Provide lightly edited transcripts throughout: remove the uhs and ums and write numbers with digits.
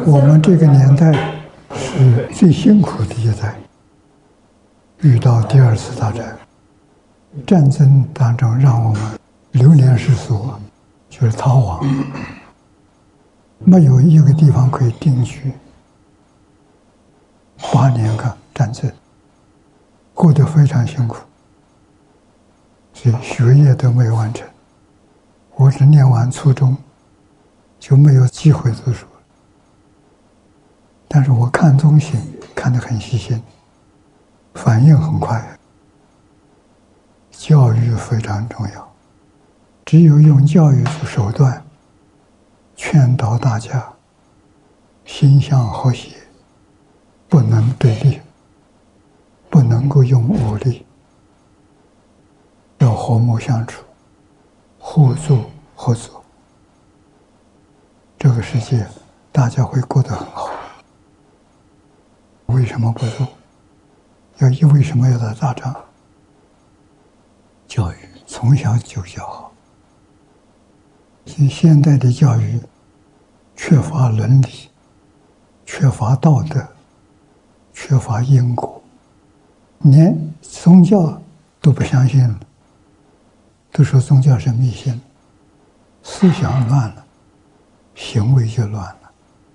我们这个年代是最辛苦的一代，遇到第二次大战，战争当中让我们流连失所，就是逃亡，没有一个地方可以定居。8年个战争，过得非常辛苦，所以学业都没有完成。我只念完初中，就没有机会读书。但是我看东西看得很细心，反应很快。教育非常重要，只有用教育做手段，劝导大家心向和谐，不能对立，不能够用武力，要和睦相处，互助合作，这个世界大家会过得很好。为什么不做？为什么要打仗？教育从小就教好。现代的教育缺乏伦理，缺乏道德，缺乏因果，连宗教都不相信了，都说宗教是迷信，思想乱了，行为就乱了。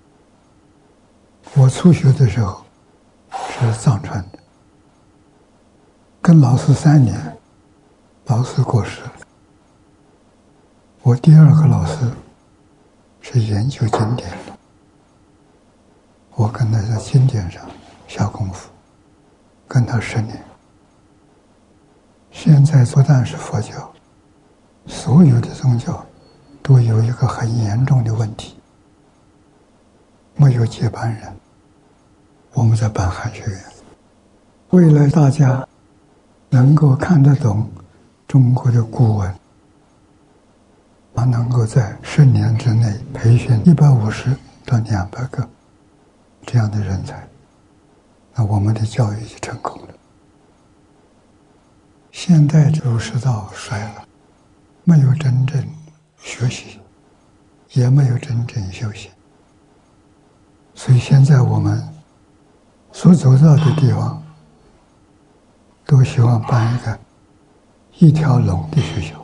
我初学的时候是藏传的，跟老师3年，老师过世了。我第2个老师是研究经典的，我跟他在经典上下功夫，跟他10年。现在不但是佛教，所有的宗教都有一个很严重的问题，没有接班人。我们在办汉学院，为了大家能够看得懂中国的古文，能够在10年之内培训150到200个这样的人才，那我们的教育就成功了。现代儒释道衰了，没有真正学习，也没有真正修行，所以现在我们所走到的地方都希望办一条龙的学校。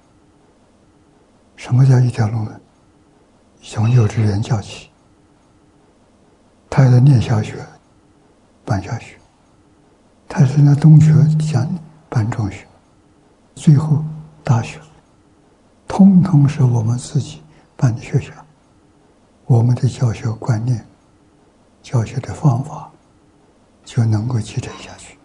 什么叫一条龙呢？从幼稚园教起，他在念小学办小学，他是那中学讲办中学，最后大学，通通是我们自己办的学校。我们的教学观念、教学的方法就能够继承下去。